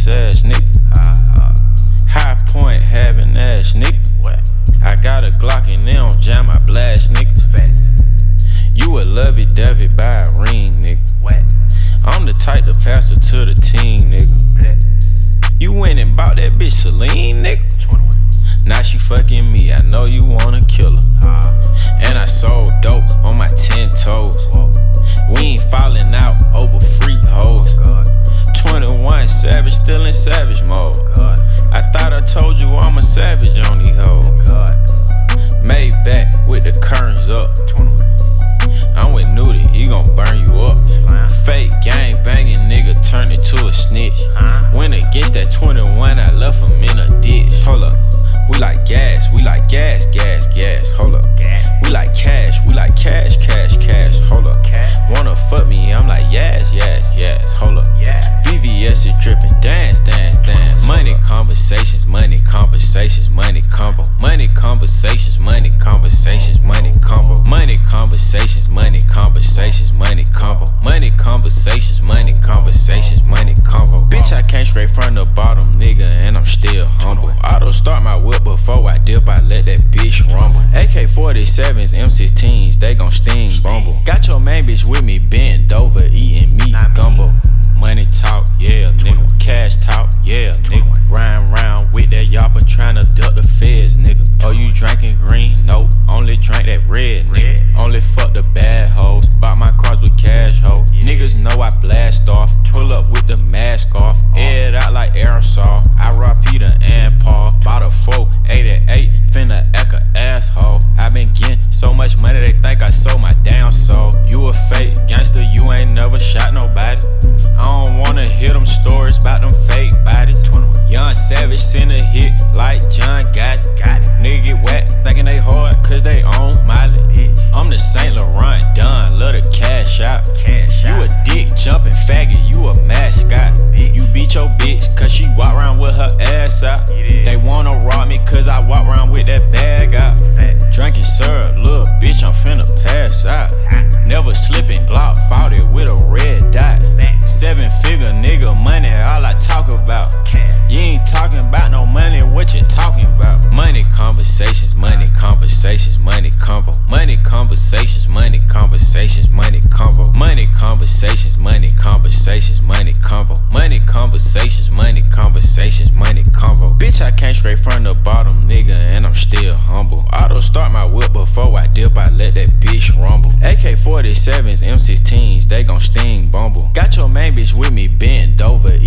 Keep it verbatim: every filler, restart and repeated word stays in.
face ass nigga. High point having ass nigga. I got a Glock and they don't jam my blast nigga. You a lovey dovey by a ring nigga. I'm the type to pass her to the team nigga. You went and bought that bitch Celine nigga. Now she fucking me, I know you wanna kill her. And I sold dope on my ten toes. We ain't falling out over freak hoes. twenty-one savage, still in savage mode. I thought I told you I'm a savage on these hoes. Made back with the curtains up. I'm with Nudie, he gon' burn you up. Fake gang banging nigga turned into a snitch. Went against that twenty-one, I left him in a ditch. Hold up, we like gas, we like gas, gas, gas. Hold up, we like cash, we like cash, cash, cash. Hold up, wanna fuck me, I'm like yes, yes, yes. Hold up, V V S is dripping, dance, dance, dance. Money conversations, money conversations, money convo. Money conversations, money conversations, money convo. Money conversations, money conversations, money convo. Money conversations, money conversations, money convo. Bitch, I came straight from the bottom, nigga, and I'm still humble. Auto start my whip before I dip, I let that bitch rumble. A K forty-sevens, M sixteens, they gon' sting bumble. Got your main bitch with me, bent over, eating meat gumbo. Money talk, yeah, nigga. Cash talk, yeah, nigga. Rhyme round with that yapper, tryna duck the feds, nigga. Oh, you drinking green? Nope, only drink that red, nigga. Only fuck the bad hoes. Bought my cars with cash, ho. Niggas know I blast off. Pull up with the mask off. Air it out like aerosol. I rob Peter and Paul. Bought a four eighty-eight, finna act a asshole. I been getting so much money, they think I sold my damn soul. You a fake gangster, you ain't never shot nobody. I don't wanna hear them stories about them fake bodies. Young Savage send a hit like John Gotti. Nigga get whacked, thinking they hard cause they own Miley. I'm the Saint Laurent Don, love the cash out. You a dick jumping faggot, you a mascot. You beat your bitch cause she walk around with her ass out. They wanna rob me cause I walk around with that bag out. Drinking syrup, little bitch, I'm finna pass out. Never slipping Glock, fought it with a red dot. Seven figure nigga money, all I talk about. You ain't talking about no money, what you talking about? Money conversations, money conversations, money convo. Money conversations, money conversations, money convo. Money conversations, money conversations, money convo. Money conversations, money conversations, money convo. Bitch, I came straight from the bottom, nigga, and I'm still humble. Auto start my whip before I dip, I let that bitch rumble. A K forty-sevens, M sixteens, they gon' sting bumble. Got your main bitch with me, bent over,